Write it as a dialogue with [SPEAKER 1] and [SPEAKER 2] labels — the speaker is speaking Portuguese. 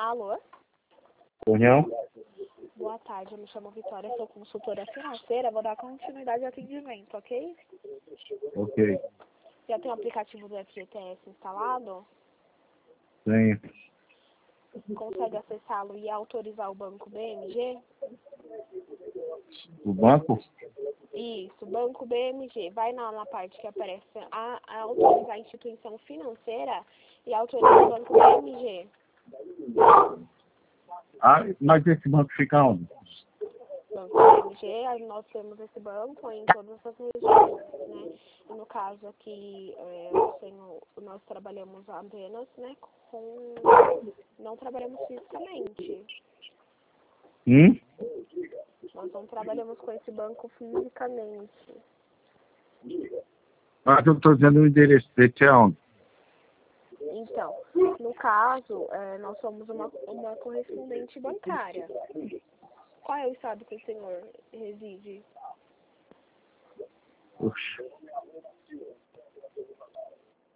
[SPEAKER 1] Alô?
[SPEAKER 2] União?
[SPEAKER 1] Boa tarde, eu me chamo Vitória, sou consultora financeira, vou dar continuidade ao atendimento, ok?
[SPEAKER 2] Ok.
[SPEAKER 1] Já tem o aplicativo do FGTS instalado?
[SPEAKER 2] Tenho.
[SPEAKER 1] Consegue acessá-lo e autorizar o Banco BMG?
[SPEAKER 2] O banco?
[SPEAKER 1] Isso, Banco BMG. Vai na parte que aparece a autorizar a instituição financeira e autoriza o Banco BMG.
[SPEAKER 2] Ah, mas esse banco fica onde?
[SPEAKER 1] Banco BMG, nós temos esse banco em todas as regiões, né? E no caso aqui, nós trabalhamos apenas, né, não trabalhamos fisicamente. Nós não trabalhamos com esse banco fisicamente.
[SPEAKER 2] Mas eu estou dizendo o endereço dele é onde?
[SPEAKER 1] Então, no caso, nós somos uma correspondente bancária. Qual é o estado que o senhor reside?
[SPEAKER 2] Oxe.